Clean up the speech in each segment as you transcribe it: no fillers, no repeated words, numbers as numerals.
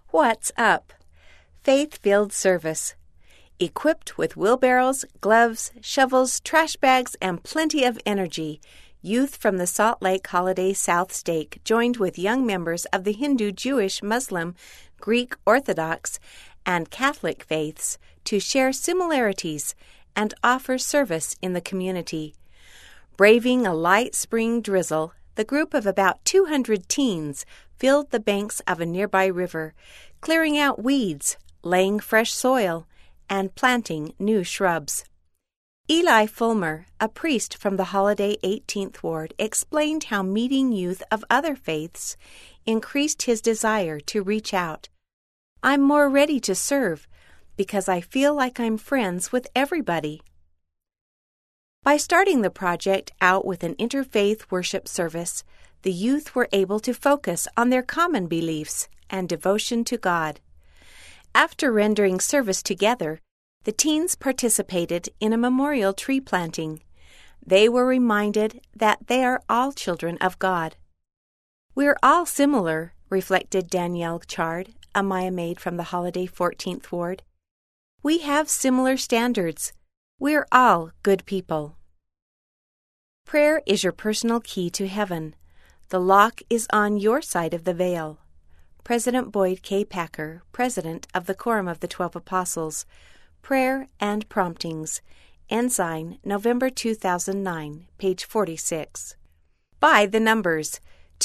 What's up? Faith-filled service. Equipped with wheelbarrows, gloves, shovels, trash bags, and plenty of energy, youth from the Salt Lake Holiday South Stake joined with young members of the Hindu, Jewish, Muslim, Greek Orthodox, and Catholic faiths to share similarities and offer service in the community. Braving a light spring drizzle, the group of about 200 teens filled the banks of a nearby river, clearing out weeds, laying fresh soil, and planting new shrubs. Eli Fulmer, a priest from the Holiday 18th Ward, explained how meeting youth of other faiths increased his desire to reach out. "I'm more ready to serve because I feel like I'm friends with everybody." By starting the project out with an interfaith worship service, the youth were able to focus on their common beliefs and devotion to God. After rendering service together, the teens participated in a memorial tree planting. They were reminded that they are all children of God. "We're all similar," reflected Danielle Chard, a Maya maid from the Holiday 14th Ward. "We have similar standards. We're all good people." Prayer is your personal key to heaven. The lock is on your side of the veil. President Boyd K. Packer, President of the Quorum of the 12 Apostles, Prayer and Promptings, Ensign, November 2009, page 46. By the numbers,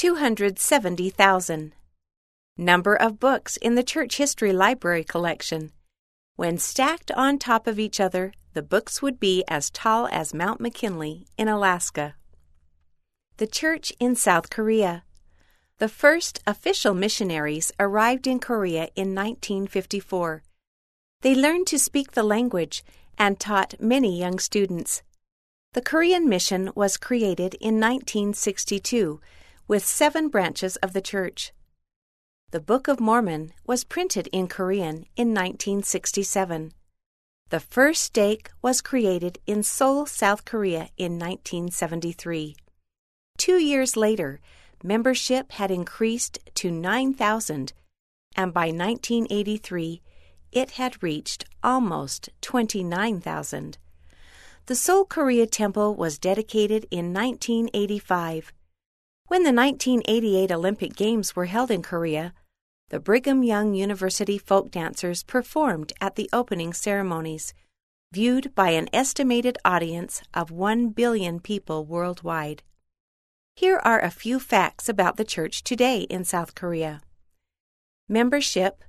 270,000. Number of books in the Church History Library collection. When stacked on top of each other, the books would be as tall as Mount McKinley in Alaska. The Church in South Korea. The first official missionaries arrived in Korea in 1954. They learned to speak the language and taught many young students. The Korean mission was created in 1962 with 7 branches of the church. The Book of Mormon was printed in Korean in 1967. The first stake was created in Seoul, South Korea in 1973. 2 years later, membership had increased to 9,000, and by 1983, it had reached almost 29,000. The Seoul Korea Temple was dedicated in 1985. When the 1988 Olympic Games were held in Korea, the Brigham Young University folk dancers performed at the opening ceremonies, viewed by an estimated audience of 1 billion people worldwide. Here are a few facts about the church today in South Korea. Membership,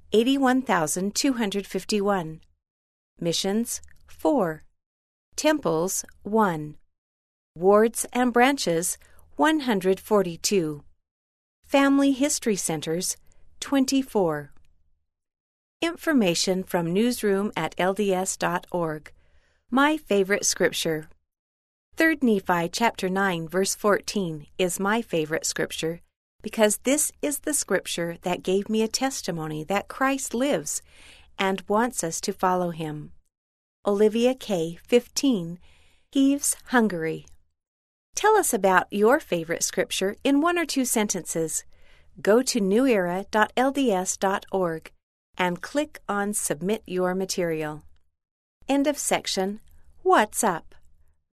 81,251. Missions, 4. Temples, 1. Wards and branches, 142. Family History Centers, 24. Information from newsroom at lds.org. My favorite scripture. 3 Nephi chapter 9 verse 14 is my favorite scripture because this is the scripture that gave me a testimony that Christ lives and wants us to follow him. Olivia K. 15, Kiev, Hungary. Tell us about your favorite scripture in 1 or 2 sentences. Go to newera.lds.org and click on Submit Your Material. End of section. What's up?